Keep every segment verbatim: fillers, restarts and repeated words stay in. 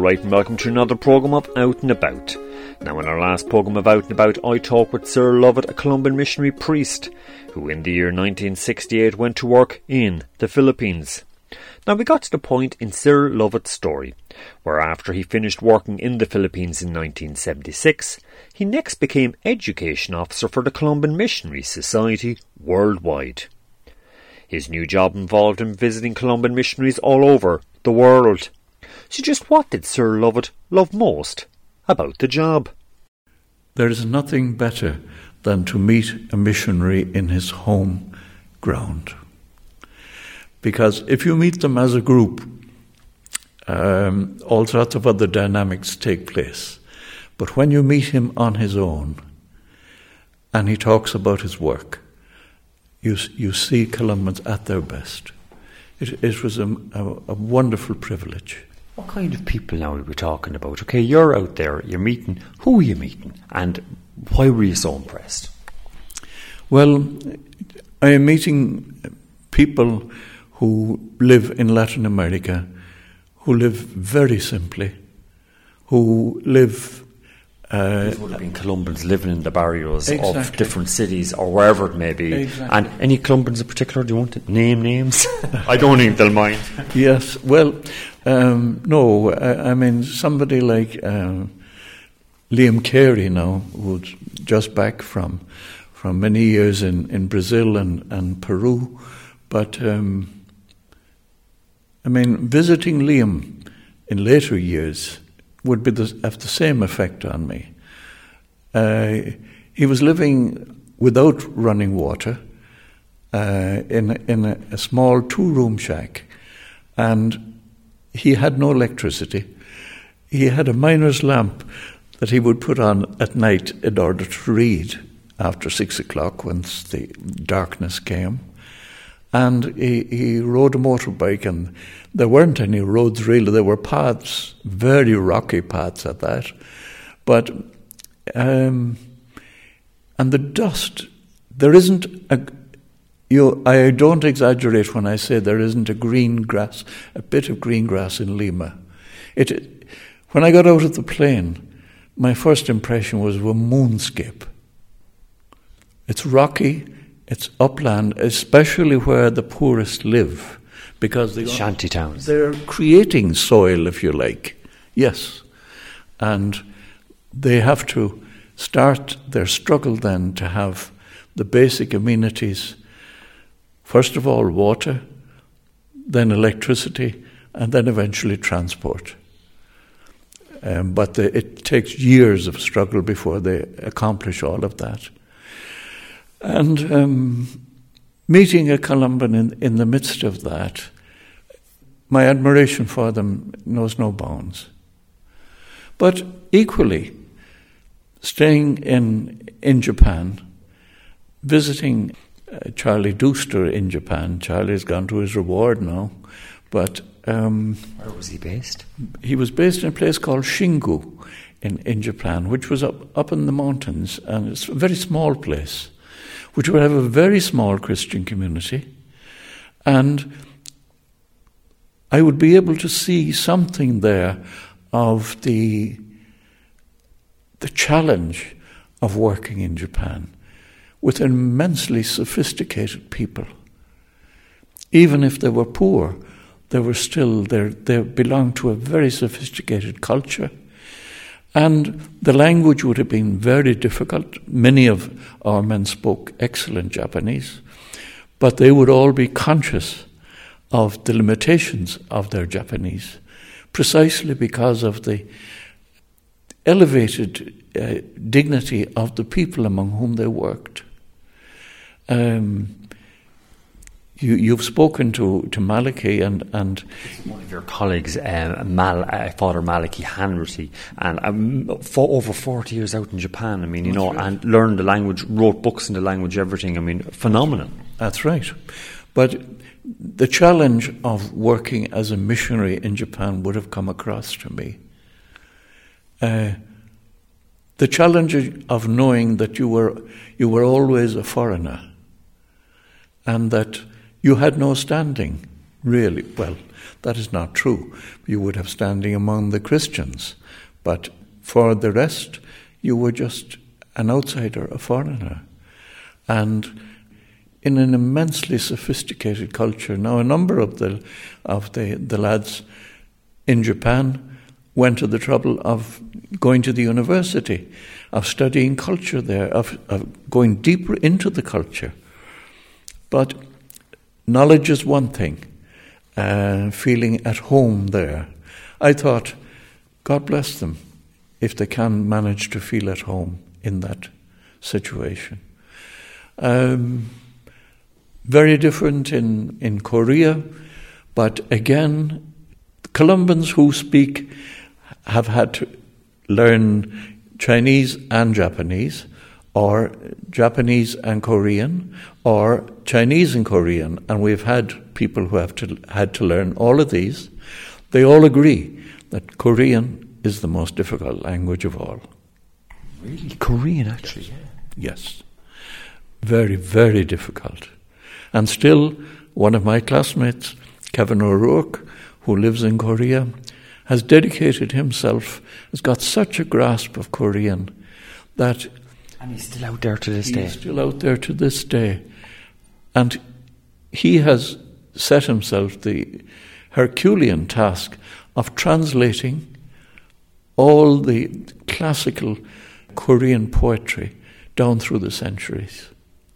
right, and welcome to another programme of Out and About. Now, in our last programme of Out and About, I talked with Sir Lovett, a Columban missionary priest, who in the year nineteen sixty-eight went to work in the Philippines. Now, we got to the point in Sir Lovett's story, where after he finished working in the Philippines in nineteen seventy-six, he next became Education Officer for the Columban Missionary Society worldwide. His new job involved him visiting Columban missionaries all over the world. So just what did Sir Lovett love most about the job? There is nothing better than to meet a missionary in his home ground. Because if you meet them as a group, um, all sorts of other dynamics take place. But when you meet him on his own, and he talks about his work, you you see Columbans at their best. It, it was a, a, a wonderful privilege. What kind of people now are we talking about? Okay, you're out there, you're meeting. Who are you meeting? And why were you so impressed? Well, I am meeting people who live in Latin America, who live very simply, who live... Uh, These would have been Columbans living in the barrios exactly. of different cities or wherever it may be. Exactly. And any Columbans in particular, do you want to name names? I don't think they'll mind. Yes, well, um, no, I, I mean, somebody like um, Liam Carey now, who's just back from from many years in, in Brazil and, and Peru, but um, I mean, visiting Liam in later years would be the, have the same effect on me. Uh, he was living without running water uh, in, in a, a small two-room shack, and he had no electricity. He had a miner's lamp that he would put on at night in order to read after six o'clock once the darkness came. And he, he rode a motorbike, and there weren't any roads really. There were paths, very rocky paths at that. But, um, and the dust, there isn't a, you, I don't exaggerate when I say there isn't a green grass, a bit of green grass in Lima. It, when I got out of the plane, my first impression was a moonscape. It's rocky. It's upland, especially where the poorest live, because they shanty towns. They're creating soil, if you like, yes, and they have to start their struggle then to have the basic amenities. First of all, water, then electricity, and then eventually transport. Um, but the, it takes years of struggle before they accomplish all of that. And um, meeting a Columban in, in the midst of that, my admiration for them knows no bounds. But equally, staying in in Japan, visiting uh, Charlie Dooster in Japan. Charlie's gone to his reward now, but... Um, Where was he based? He was based in a place called Shingu in, in Japan, which was up, up in the mountains, and it's a very small place, which would have a very small Christian community, and I would be able to see something there of the the challenge of working in Japan with immensely sophisticated people. Even if they were poor, they were still they they belonged to a very sophisticated culture. And the language would have been very difficult. Many of our men spoke excellent Japanese, but they would all be conscious of the limitations of their Japanese, precisely because of the elevated uh, dignity of the people among whom they worked. Um, You, you've spoken to, to Malachy and, and... One of your colleagues, uh, Mal, uh, Father Malachy Hanratty, and um, for over forty years out in Japan, I mean, you That's know, right. and learned the language, wrote books in the language, everything, I mean, phenomenal. That's right. But the challenge of working as a missionary in Japan would have come across to me. Uh, the challenge of knowing that you were you were always a foreigner and that you had no standing, really. Well, that is not true. You would have standing among the Christians, but for the rest, you were just an outsider, a foreigner. And in an immensely sophisticated culture. Now, a number of the of the, the lads in Japan went to the trouble of going to the university, of studying culture there, of, of going deeper into the culture. But knowledge is one thing, uh, feeling at home there. I thought, God bless them if they can manage to feel at home in that situation. Um, very different in, in Korea, but again, Colombians who speak have had to learn Chinese and Japanese, or Japanese and Korean, or Chinese and Korean, and we've had people who have to, had to learn all of these. They all agree that Korean is the most difficult language of all. Really? Korean, actually? Yes. Yes. Very, very difficult. And still, one of my classmates, Kevin O'Rourke, who lives in Korea, has dedicated himself, has got such a grasp of Korean that... And he's still out there to this he's day. He's still out there to this day. And he has set himself the Herculean task of translating all the classical Korean poetry down through the centuries,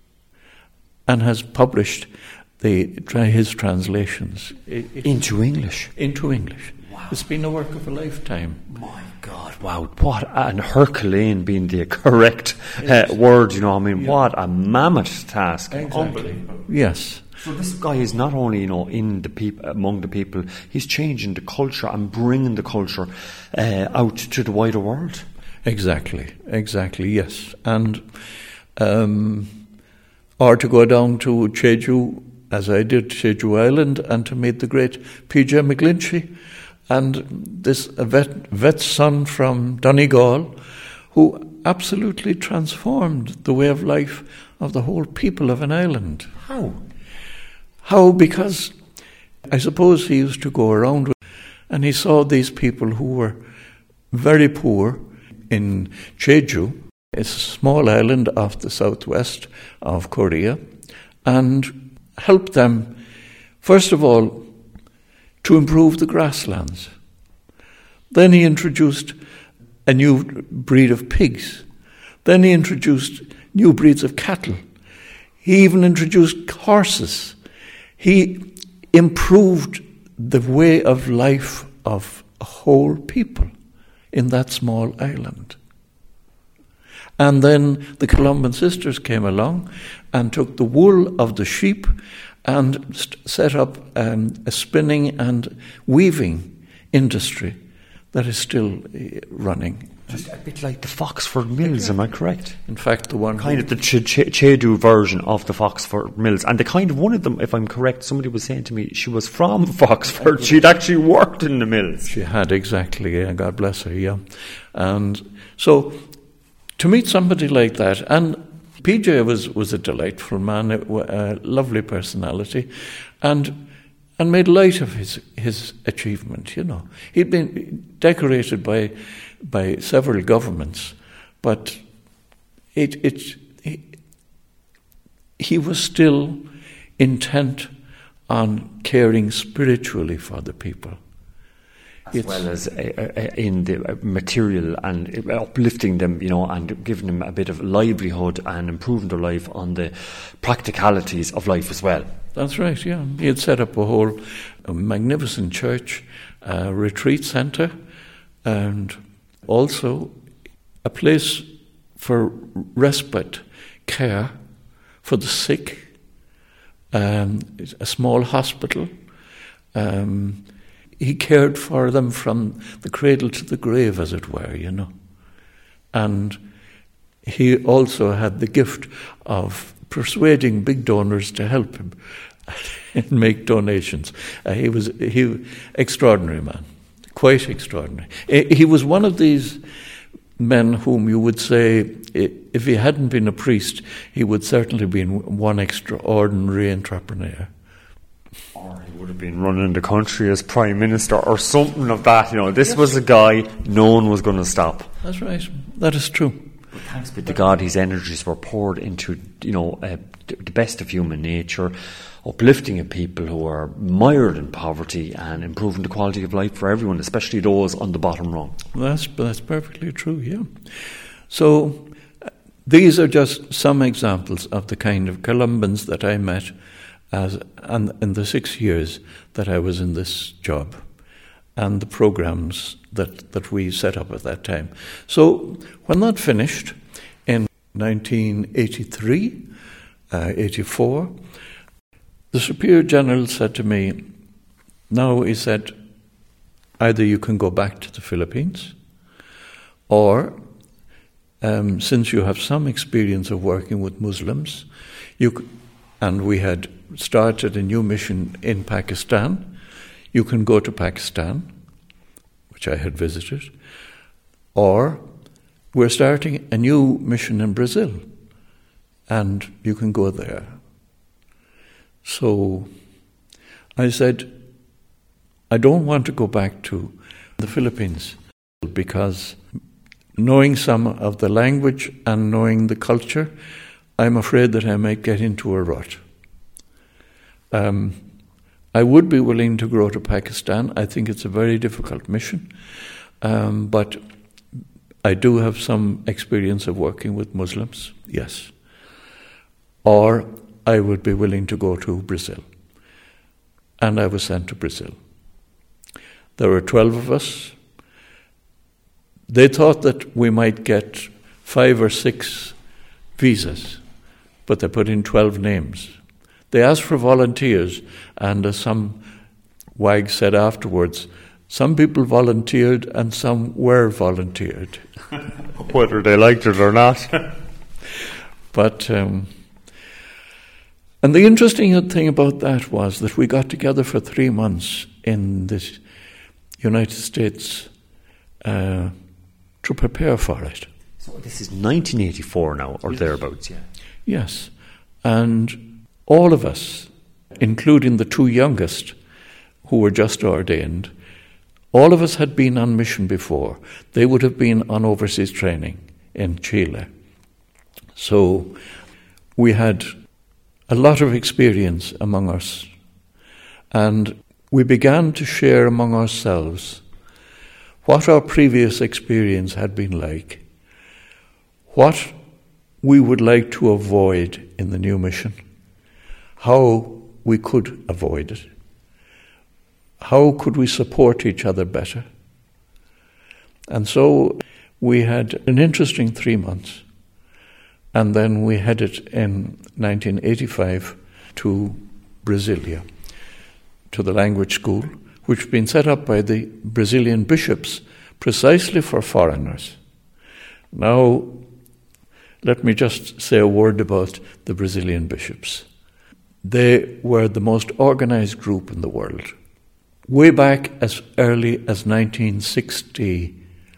and has published the, his translations. It, into English? Into English. Wow. It's been a work of a lifetime. My God, wow. What, and Herculean being the correct uh, word, you know, I mean, yeah. What a mammoth task. Exactly. Unbelievable. Yes. So this guy is not only, you know, in the peop- among the people, he's changing the culture and bringing the culture uh, out to the wider world. Exactly, exactly, yes. And... Um, or to go down to Jeju, as I did, Jeju Island, and to meet the great P J McGlinchey, and this vet, vet son from Donegal, who absolutely transformed the way of life of the whole people of an island. How? How? Because I suppose he used to go around with, and he saw these people who were very poor in Jeju. It's a small island off the southwest of Korea, and helped them, first of all, to improve the grasslands. Then he introduced a new breed of pigs. Then he introduced new breeds of cattle. He even introduced horses. He improved the way of life of a whole people in that small island. And then the Columban sisters came along and took the wool of the sheep and st- set up um, a spinning and weaving industry that is still uh, running. Just a bit like the Foxford Mills, am I correct? In fact, the one... Kind of the Ch- Ch- Chedu version of the Foxford Mills. And the kind of one of them, if I'm correct, somebody was saying to me, she was from Foxford. She'd actually worked in the mills. She had, exactly, yeah, God bless her, yeah. And so... to meet somebody like that, and P J was, was a delightful man, a, a lovely personality, and and made light of his his achievement. You know, he'd been decorated by by several governments, but it it he, he was still intent on caring spiritually for the people. As it's well as uh, uh, in the material and uplifting them, you know, and giving them a bit of livelihood and improving their life on the practicalities of life as well. That's right, yeah. He had set up a whole a magnificent church, a retreat centre, and also a place for respite care for the sick, um, a small hospital. Um, He cared for them from the cradle to the grave, as it were, you know. And he also had the gift of persuading big donors to help him and make donations. Uh, he was he extraordinary man, quite extraordinary. He was one of these men whom you would say, if he hadn't been a priest, he would certainly be one extraordinary entrepreneur. Or he would have been running the country as Prime Minister or something of that. You know, this yes. was a guy no one was going to stop. That's right. That is true. But thanks be to God, his energies were poured into, you know, uh, the best of human nature, uplifting of people who are mired in poverty and improving the quality of life for everyone, especially those on the bottom rung. That's, that's perfectly true, yeah. So uh, these are just some examples of the kind of Columbans that I met as and in the six years that I was in this job, and the programs that, that we set up at that time. So when that finished in nineteen eighty-three, uh, eighty-four, the Superior General said to me, now he said, either you can go back to the Philippines, or um, since you have some experience of working with Muslims, you c- and we had started a new mission in Pakistan, you can go to Pakistan, which I had visited, or we're starting a new mission in Brazil, and you can go there. So I said, I don't want to go back to the Philippines because knowing some of the language and knowing the culture, I'm afraid that I might get into a rut. Um, I would be willing to go to Pakistan. I think it's a very difficult mission, um, but I do have some experience of working with Muslims, yes. Or I would be willing to go to Brazil. And I was sent to Brazil. There were twelve of us. They thought that we might get five or six visas, but they put in twelve names. They asked for volunteers, and as some wag said afterwards, some people volunteered and some were volunteered. Whether they liked it or not. But... Um, And the interesting thing about that was that we got together for three months in the United States uh, to prepare for it. So this is nineteen eighty-four now, or yes. thereabouts, yeah. Yes. And all of us, including the two youngest, who were just ordained, all of us had been on mission before. They would have been on overseas training in Chile. So we had a lot of experience among us, and we began to share among ourselves what our previous experience had been like, what we would like to avoid in the new mission, how we could avoid it, how could we support each other better. And so we had an interesting three months. And then we headed in nineteen eighty-five to Brasilia, to the language school, which had been set up by the Brazilian bishops precisely for foreigners. Now, let me just say a word about the Brazilian bishops. They were the most organized group in the world. Way back as early as nineteen sixty,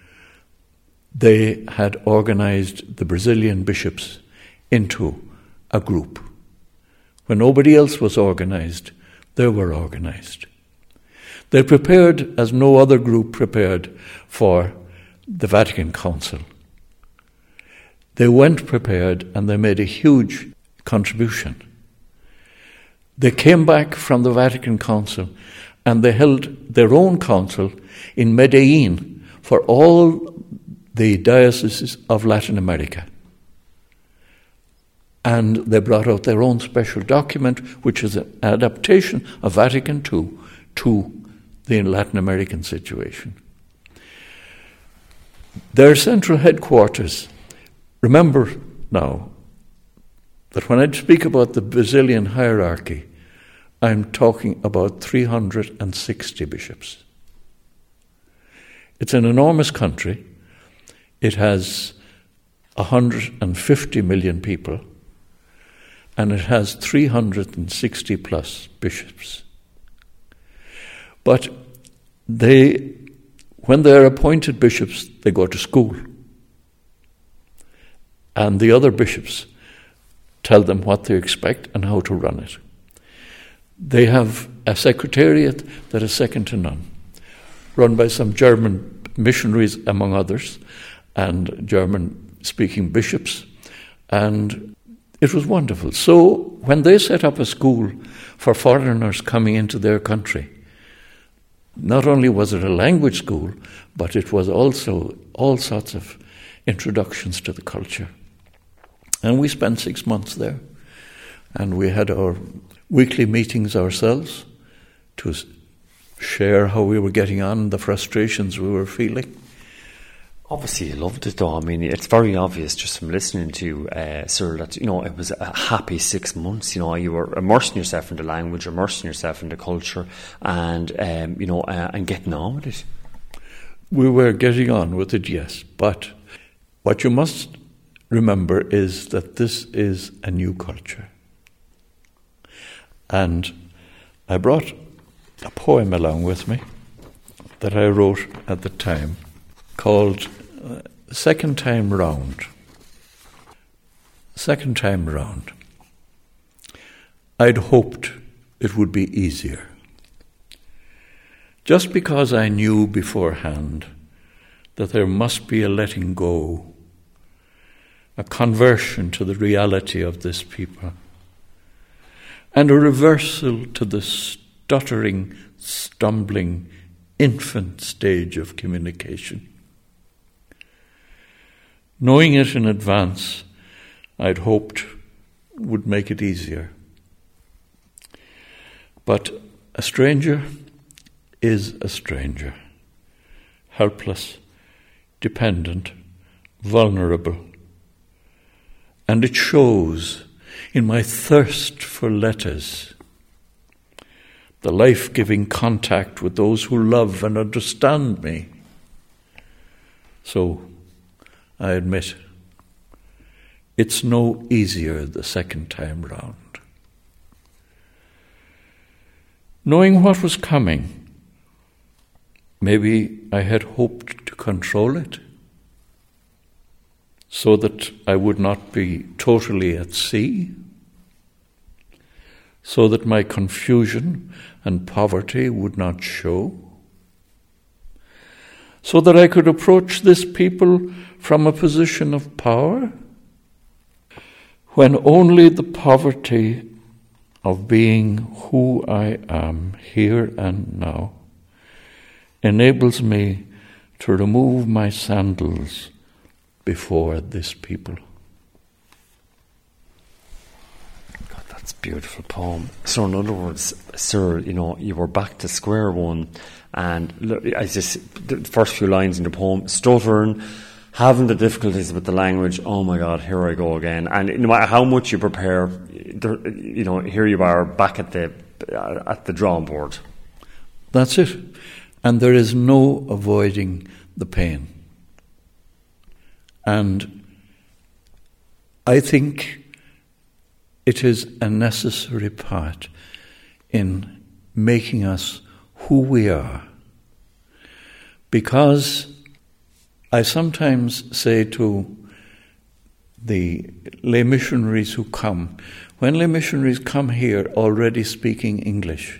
they had organized the Brazilian bishops into a group. When nobody else was organized, they were organized. They prepared as no other group prepared for the Vatican Council. They went prepared and they made a huge contribution. They came back from the Vatican Council and they held their own council in Medellin for all the dioceses of Latin America. And they brought out their own special document, which is an adaptation of Vatican Two to the Latin American situation. Their central headquarters, remember now that when I speak about the Brazilian hierarchy, I'm talking about three hundred sixty bishops. It's an enormous country. It has one hundred fifty million people, and it has three hundred sixty plus bishops. But they, when they're appointed bishops, they go to school. And the other bishops tell them what they expect and how to run it. They have a secretariat that is second to none, run by some German missionaries, among others, and German-speaking bishops, and it was wonderful. So when they set up a school for foreigners coming into their country, not only was it a language school, but it was also all sorts of introductions to the culture. And we spent six months there, and we had our weekly meetings ourselves to share how we were getting on, the frustrations we were feeling. Obviously you loved it though. I mean, it's very obvious just from listening to you, uh, sir, that, you know, it was a happy six months. You know, you were immersing yourself in the language, immersing yourself in the culture, and, um, you know, uh, and getting on with it. We were getting on with it, yes. But what you must remember is that this is a new culture. And I brought a poem along with me that I wrote at the time called uh, Second Time Round. Second time round. I'd hoped it would be easier. Just because I knew beforehand that there must be a letting go, a conversion to the reality of this people, and a reversal to the stuttering, stumbling, infant stage of communication. Knowing it in advance, I'd hoped would make it easier. But a stranger is a stranger, helpless, dependent, vulnerable. And it shows in my thirst for letters, the life-giving contact with those who love and understand me. So, I admit, it's no easier the second time round. Knowing what was coming, maybe I had hoped to control it, so that I would not be totally at sea, so that my confusion and poverty would not show, so that I could approach this people from a position of power, when only the poverty of being who I am here and now enables me to remove my sandals before this people. God, that's a beautiful poem. So in other words, sir, you know, you were back to square one, and look, I just, the first few lines in the poem, stuttering, having the difficulties with the language, oh my God, here I go again. And no matter how much you prepare, there, you know, here you are back at the uh, at the drawing board. That's it. And there is no avoiding the pain. And I think it is a necessary part in making us who we are. Because I sometimes say to the lay missionaries who come, when lay missionaries come here already speaking English,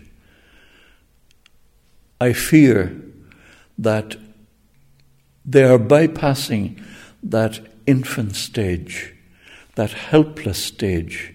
I fear that they are bypassing that infant stage, that helpless stage.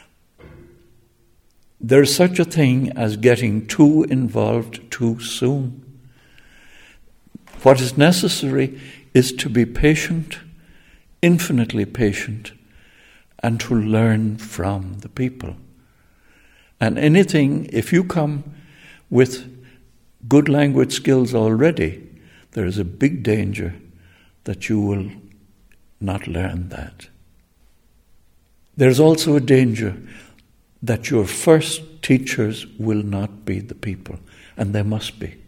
There's such a thing as getting too involved too soon. What is necessary is to be patient, infinitely patient, and to learn from the people. And anything, if you come with good language skills already, there is a big danger that you will not learn that. There's also a danger that your first teachers will not be the people, and they must be.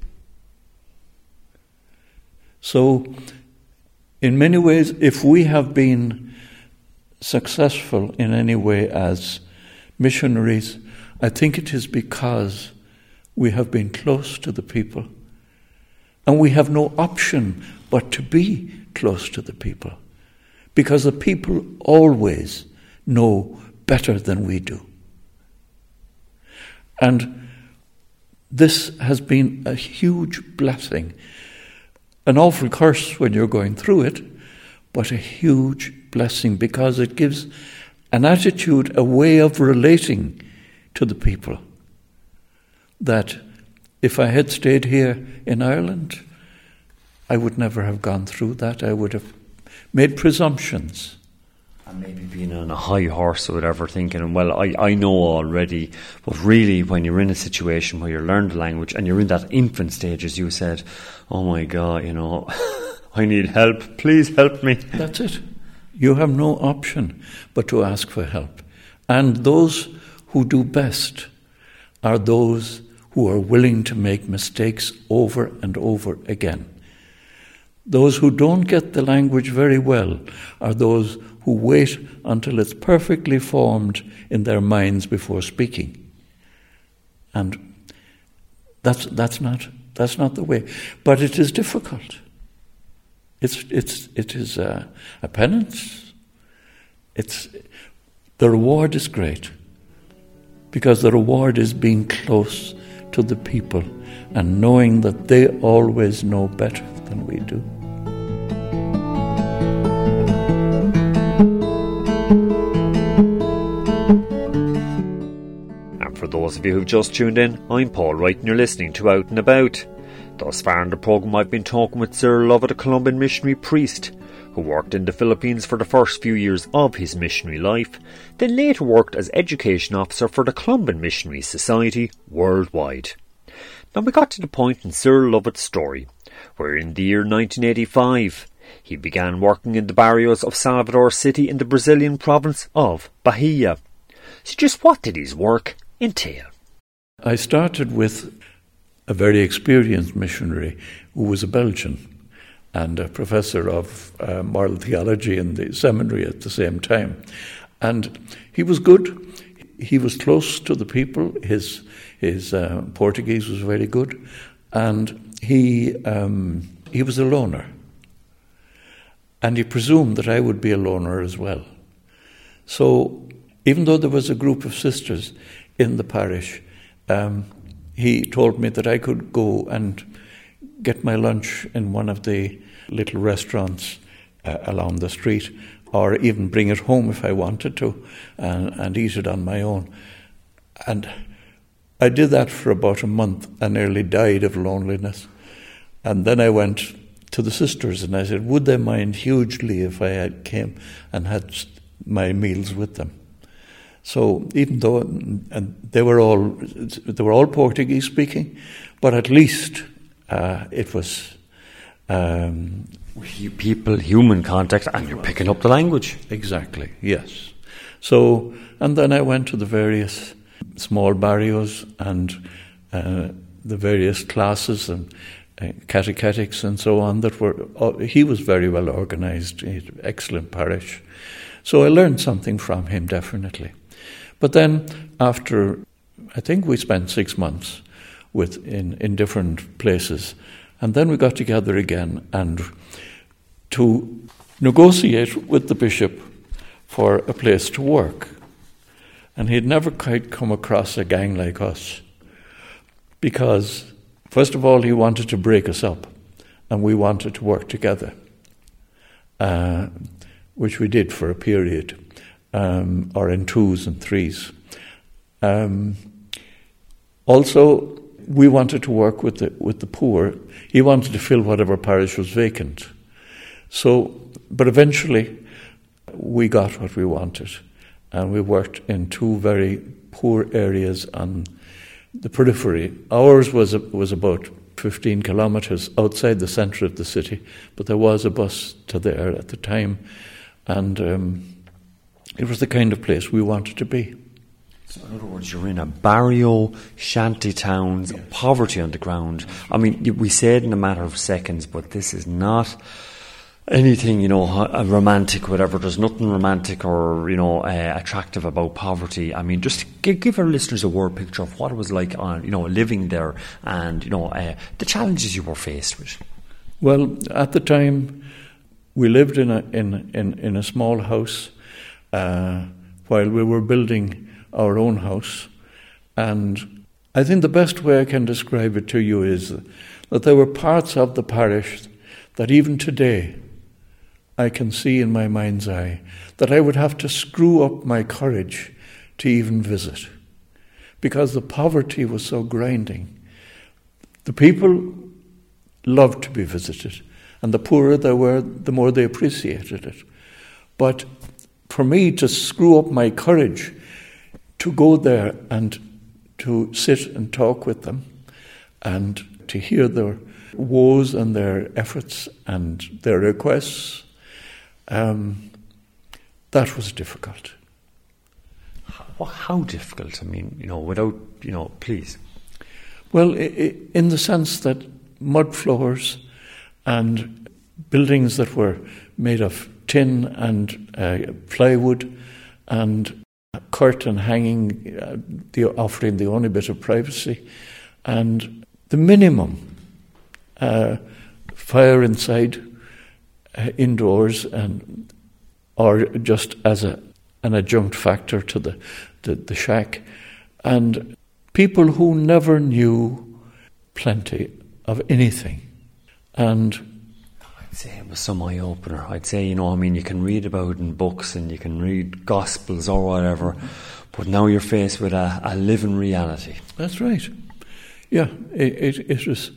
So, in many ways, if we have been successful in any way as missionaries, I think it is because we have been close to the people, and we have no option but to be close to the people, because the people always know better than we do. And this has been a huge blessing. An awful curse when you're going through it, but a huge blessing because it gives an attitude, a way of relating to the people that if I had stayed here in Ireland, I would never have gone through that. I would have made presumptions. And maybe being on a high horse or whatever, thinking, well, I, I know already. But really, when you're in a situation where you learn the language and you're in that infant stage, as you said, oh my God, you know, I need help. Please help me. That's it. You have no option but to ask for help. And those who do best are those who are willing to make mistakes over and over again. Those who don't get the language very well are those who wait until it's perfectly formed in their minds before speaking. And that's that's not that's not the way. But it is difficult. It's it's it is a, a penance. It's the reward is great, because the reward is being close to the people and knowing that they always know better than we do. And for those of you who've just tuned in, I'm Paul Wright and you're listening to Out and About. Thus far in the programme I've been talking with Cyril Lovett, a Columban missionary priest who worked in the Philippines for the first few years of his missionary life, then later worked as education officer for the Columban Missionary Society worldwide. Now we got to the point in Cyril Lovett's story where in the year nineteen eighty-five he began working in the barrios of Salvador City in the Brazilian province of Bahia. So just what did his work entail? I started with a very experienced missionary who was a Belgian and a professor of uh, moral theology in the seminary at the same time. And he was good. He was close to the people. His his uh, Portuguese was very good. And he um, he was a loner. And he presumed that I would be a loner as well. So even though there was a group of sisters in the parish, um, he told me that I could go and get my lunch in one of the little restaurants uh, along the street, or even bring it home if I wanted to, and, and eat it on my own. And I did that for about a month and nearly died of loneliness. And then I went to the sisters and I said, would they mind hugely if I had came and had my meals with them? So even though and they were all they were all Portuguese speaking, but at least uh, it was um, people, human contact, and you're picking up the language. Exactly, yes. So and then I went to the various small barrios and uh, the various classes and uh, catechetics and so on that were. Uh, he was very well organised, excellent parish. So I learned something from him, definitely. But then after, I think we spent six months with in, in different places. And then we got together again and to negotiate with the bishop for a place to work. And he'd never quite come across a gang like us. Because, first of all, he wanted to break us up. And we wanted to work together. Uh, which we did for a period. Um, or in twos and threes. Um, also, we wanted to work with the with the poor. He wanted to fill whatever parish was vacant. So, but eventually, we got what we wanted, and we worked in two very poor areas on the periphery. Ours was was about fifteen kilometres outside the centre of the city, but there was a bus to there at the time, and. Um, It was the kind of place we wanted to be. So in other words, you're in a barrio, shanty towns, yes. Poverty on the ground. I mean, we say it in a matter of seconds, but this is not anything, you know, romantic, whatever. There's nothing romantic or, you know, uh, attractive about poverty. I mean, just give, give our listeners a word picture of what it was like on, you know, living there and, you know, uh, the challenges you were faced with. Well, at the time, we lived in a in in, in a small house. Uh, while we were building our own house, and I think the best way I can describe it to you is that there were parts of the parish that even today I can see in my mind's eye that I would have to screw up my courage to even visit, because the poverty was so grinding. The people loved to be visited, and the poorer they were, the more they appreciated it. But for me to screw up my courage to go there and to sit and talk with them and to hear their woes and their efforts and their requests, um, that was difficult. How, how difficult? I mean, you know, without, you know, please. Well, I- I- in the sense that mud floors and buildings that were made of tin and uh, plywood and curtain hanging, uh, the, offering the only bit of privacy, and the minimum uh, fire inside, uh, indoors, and or just as a an adjunct factor to the, the, the shack, and people who never knew plenty of anything. And I'd say it was some eye-opener. I'd say, you know, I mean, you can read about it in books and you can read Gospels or whatever, but now you're faced with a, a living reality. that's right. Yeah, it, it, it was.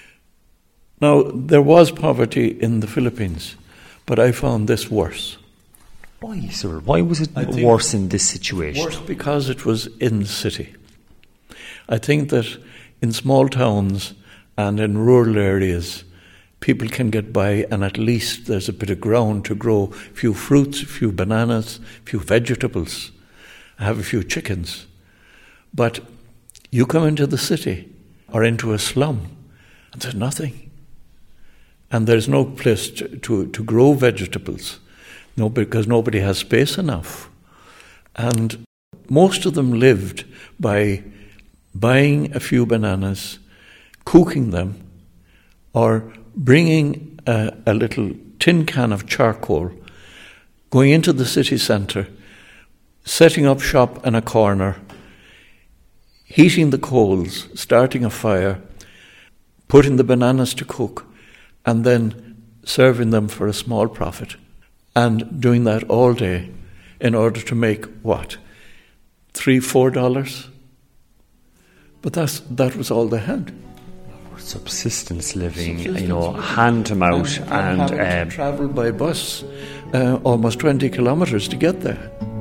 Now, there was poverty in the Philippines, but I found this worse. Why, sir? Why was it I think worse in this situation? Worse because it was in the city. I think that in small towns and in rural areas, people can get by, and at least there's a bit of ground to grow a few fruits, a few bananas, a few vegetables, have a few chickens. But you come into the city or into a slum, and there's nothing. And there's no place to, to, to grow vegetables, no, because nobody has space enough. And most of them lived by buying a few bananas, cooking them, or bringing a, a little tin can of charcoal, going into the city centre, setting up shop in a corner, heating the coals, starting a fire, putting the bananas to cook, and then serving them for a small profit, and doing that all day in order to make what? Three, four dollars? But that's that was all they had. Subsistence living, Subsistence you know, living. hand to mouth, and, and, and, having um, to travel by bus uh, almost twenty kilometres to get there.